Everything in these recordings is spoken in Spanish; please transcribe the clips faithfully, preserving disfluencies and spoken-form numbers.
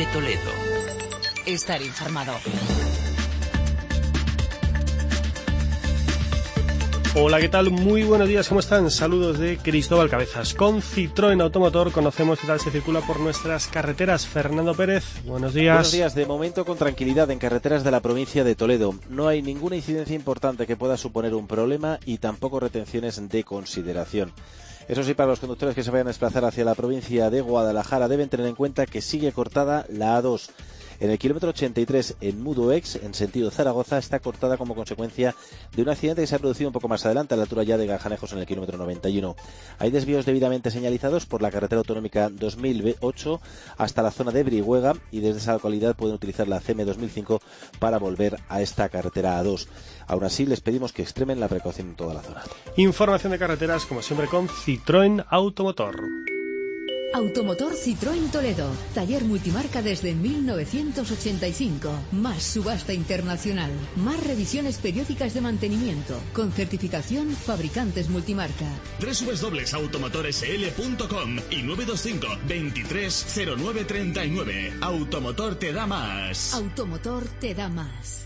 F Toledo. Estar informado. Hola, ¿qué tal? Muy buenos días, ¿cómo están? Saludos de Cristóbal Cabezas. Con Citroën Automotor conocemos qué tal se circula por nuestras carreteras. Fernando Pérez, buenos días. Buenos días, de momento con tranquilidad en carreteras de la provincia de Toledo. No hay ninguna incidencia importante que pueda suponer un problema y tampoco retenciones de consideración. Eso sí, para los conductores que se vayan a desplazar hacia la provincia de Guadalajara deben tener en cuenta que sigue cortada la A dos. En el kilómetro ochenta y tres en Mudoex, en sentido Zaragoza, está cortada como consecuencia de un accidente que se ha producido un poco más adelante, a la altura ya de Gajanejos, en el kilómetro noventa y uno. Hay desvíos debidamente señalizados por la carretera autonómica dos mil ocho hasta la zona de Brihuega, y desde esa localidad pueden utilizar la C M dos mil cinco para volver a esta carretera A dos. Aún así, les pedimos que extremen la precaución en toda la zona. Información de carreteras, como siempre, con Citroën Automotor. Automotor Citroën Toledo, taller multimarca desde mil novecientos ochenta y cinco, más subasta internacional, más revisiones periódicas de mantenimiento, con certificación fabricantes multimarca. w w w punto automotor s l punto com y nueve dos cinco, veintitrés cero nueve treinta y nueve. Automotor te da más. Automotor te da más.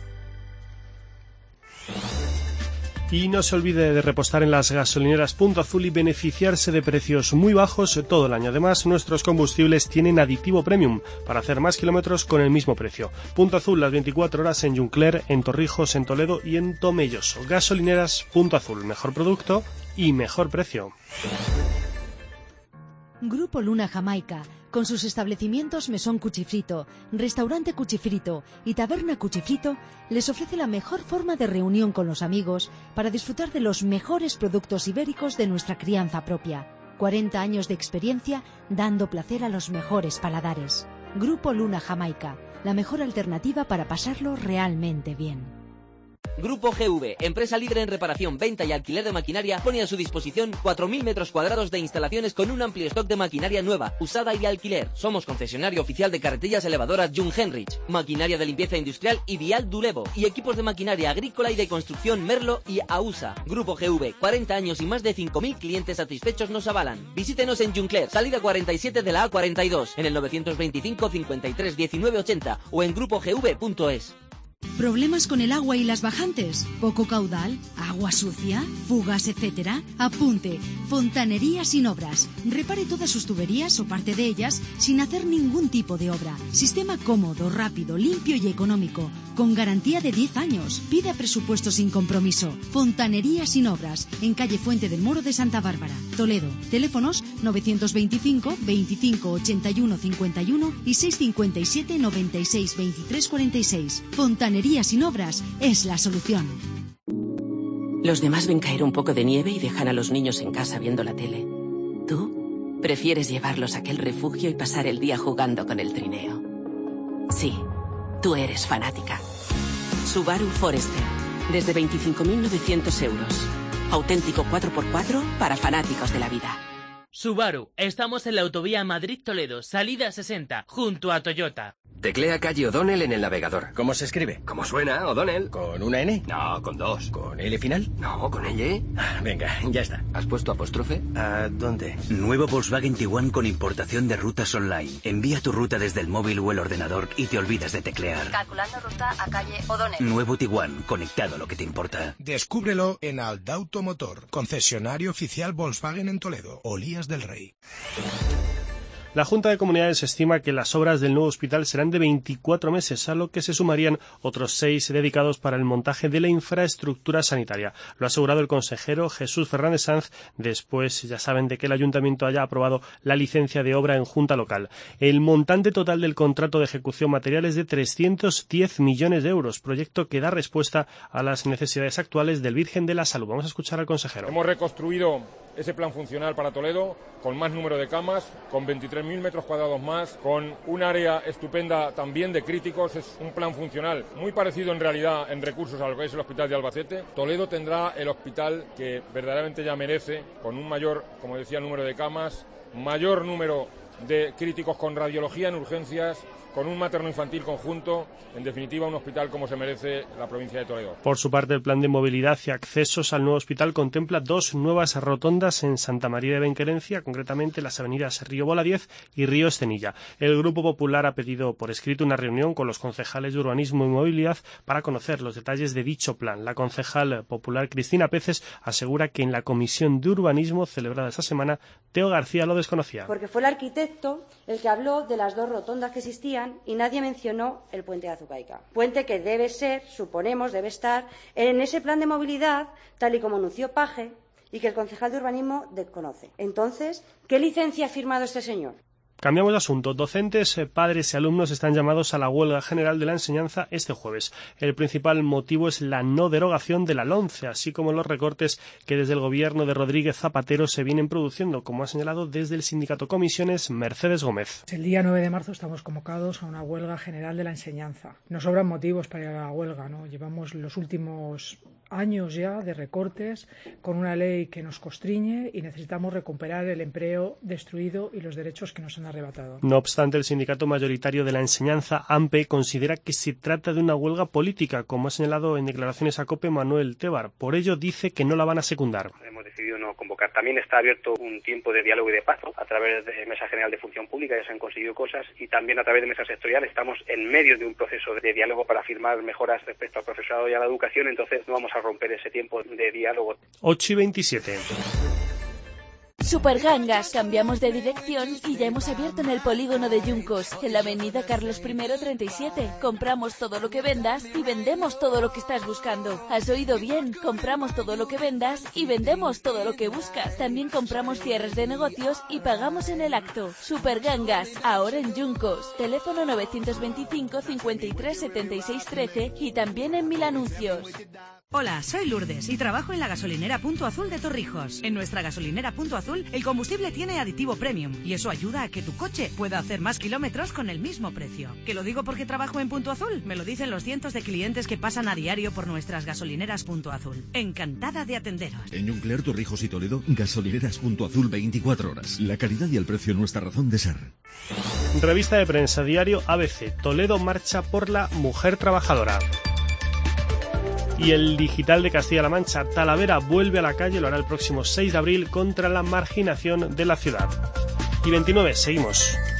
Y no se olvide de repostar en las gasolineras Punto Azul y beneficiarse de precios muy bajos todo el año. Además, nuestros combustibles tienen aditivo premium para hacer más kilómetros con el mismo precio. Punto Azul, las veinticuatro horas en Juncler, en Torrijos, en Toledo y en Tomelloso. Gasolineras Punto Azul, mejor producto y mejor precio. Grupo Luna Jamaica, con sus establecimientos Mesón Cuchifrito, Restaurante Cuchifrito y Taberna Cuchifrito, les ofrece la mejor forma de reunión con los amigos para disfrutar de los mejores productos ibéricos de nuestra crianza propia. cuarenta años de experiencia dando placer a los mejores paladares. Grupo Luna Jamaica, la mejor alternativa para pasarlo realmente bien. Grupo G V, empresa líder en reparación, venta y alquiler de maquinaria, pone a su disposición cuatro mil metros cuadrados de instalaciones con un amplio stock de maquinaria nueva, usada y de alquiler. Somos concesionario oficial de carretillas elevadoras Jungheinrich, maquinaria de limpieza industrial y Vial Dulevo, y equipos de maquinaria agrícola y de construcción Merlo y AUSA. Grupo G V, cuarenta años y más de cinco mil clientes satisfechos nos avalan. Visítenos en Juncler, salida cuarenta y siete de la A cuarenta y dos, en el novecientos veinticinco, cincuenta y tres, diecinueve, ochenta o en grupo g v punto es. ¿Problemas con el agua y las bajantes? ¿Poco caudal? ¿Agua sucia? ¿Fugas, etcétera? Apunte. Fontanería Sin Obras. Repare todas sus tuberías o parte de ellas sin hacer ningún tipo de obra. Sistema cómodo, rápido, limpio y económico. Con garantía de diez años. Pida presupuesto sin compromiso. Fontanería Sin Obras. En calle Fuente del Moro de Santa Bárbara, Toledo. Teléfonos novecientos veinticinco, veinticinco, ochenta y uno, cincuenta y uno y seiscientos cincuenta y siete, noventa y seis, veintitrés, cuarenta y seis. Fontanería Sin Obras es la solución. Los demás ven caer un poco de nieve y dejan a los niños en casa viendo la tele. Tú prefieres llevarlos a aquel refugio y pasar el día jugando con el trineo. Sí, tú eres fanática. Subaru Forester, desde veinticinco mil novecientos euros. Auténtico cuatro por cuatro para fanáticos de la vida. Subaru, estamos en la autovía Madrid-Toledo, salida sesenta, junto a Toyota. Teclea calle O'Donnell en el navegador. ¿Cómo se escribe? ¿Cómo suena, O'Donnell? ¿Con una N? No, con dos. ¿Con L final? No, con L. Venga, ya está. ¿Has puesto apóstrofe? ¿A dónde? Nuevo Volkswagen Tiguan con importación de rutas online. Envía tu ruta desde el móvil o el ordenador y te olvidas de teclear. Calculando ruta a calle O'Donnell. Nuevo Tiguan, conectado a lo que te importa. Descúbrelo en Aldauto Motor, concesionario oficial Volkswagen en Toledo, Olías del Rey. La Junta de Comunidades estima que las obras del nuevo hospital serán de veinticuatro meses, a lo que se sumarían otros seis dedicados para el montaje de la infraestructura sanitaria. Lo ha asegurado el consejero Jesús Fernández Sanz, después, ya saben, de que el ayuntamiento haya aprobado la licencia de obra en Junta Local. El montante total del contrato de ejecución material es de trescientos diez millones de euros, proyecto que da respuesta a las necesidades actuales del Virgen de la Salud. Vamos a escuchar al consejero. Hemos reconstruido ese plan funcional para Toledo, con más número de camas, con veintitrés mil metros cuadrados más, con un área estupenda también de críticos. Es un plan funcional muy parecido en realidad en recursos a lo que es el Hospital de Albacete. Toledo tendrá el hospital que verdaderamente ya merece, con un mayor, como decía, número de camas, mayor número de críticos con radiología en urgencias, con un materno-infantil conjunto, en definitiva un hospital como se merece la provincia de Toledo. Por su parte, el plan de movilidad y accesos al nuevo hospital contempla dos nuevas rotondas en Santa María de Benquerencia, concretamente las avenidas Río Bola diez y Río Estenilla. El Grupo Popular ha pedido por escrito una reunión con los concejales de Urbanismo y Movilidad para conocer los detalles de dicho plan. La concejal popular Cristina Peces asegura que en la Comisión de Urbanismo celebrada esta semana, Teo García lo desconocía. Porque fue el arquitecto el que habló de las dos rotondas que existían y nadie mencionó el puente de Azucaica. Puente que debe ser, suponemos, debe estar en ese plan de movilidad, tal y como anunció Paje, y que el concejal de urbanismo desconoce. Entonces, ¿qué licencia ha firmado este señor? Cambiamos de asunto. Docentes, padres y alumnos están llamados a la huelga general de la enseñanza este jueves. El principal motivo es la no derogación de la LOMCE, así como los recortes que desde el gobierno de Rodríguez Zapatero se vienen produciendo, como ha señalado desde el sindicato Comisiones Mercedes Gómez. El día nueve de marzo estamos convocados a una huelga general de la enseñanza. Nos sobran motivos para ir a la huelga, ¿no? Llevamos los últimos años ya de recortes con una ley que nos constriñe y necesitamos recuperar el empleo destruido y los derechos que nos han arrebatado. No obstante, el sindicato mayoritario de la enseñanza, AMPE, considera que se trata de una huelga política, como ha señalado en declaraciones a COPE Manuel Tebar. Por ello, dice que no la van a secundar. Hemos decidido no convocar. También está abierto un tiempo de diálogo y de pacto a través de Mesa General de Función Pública, ya se han conseguido cosas, y también a través de Mesa Sectorial estamos en medio de un proceso de diálogo para firmar mejoras respecto al profesorado y a la educación, entonces no vamos a romper ese tiempo de diálogo. ocho y veintisiete. Supergangas, cambiamos de dirección y ya hemos abierto en el polígono de Yuncos, en la avenida Carlos primero treinta y siete. Compramos todo lo que vendas y vendemos todo lo que estás buscando. ¿Has oído bien? Compramos todo lo que vendas y vendemos todo lo que buscas. También compramos cierres de negocios y pagamos en el acto. Supergangas, ahora en Yuncos. Teléfono novecientos veinticinco, cincuenta y tres, setenta y seis, trece y también en Mil Anuncios. Hola, soy Lourdes y trabajo en la gasolinera Punto Azul de Torrijos. En nuestra gasolinera Punto Azul, el combustible tiene aditivo premium y eso ayuda a que tu coche pueda hacer más kilómetros con el mismo precio. ¿Que lo digo porque trabajo en Punto Azul? Me lo dicen los cientos de clientes que pasan a diario por nuestras gasolineras Punto Azul. Encantada de atenderos. En Juncler, Torrijos y Toledo, gasolineras Punto Azul veinticuatro horas. La calidad y el precio nuestra razón de ser. Revista de prensa, diario A B C. Toledo marcha por la mujer trabajadora. Y el Digital de Castilla-La Mancha, Talavera vuelve a la calle, lo hará el próximo seis de abril contra la marginación de la ciudad. Y veintinueve, seguimos.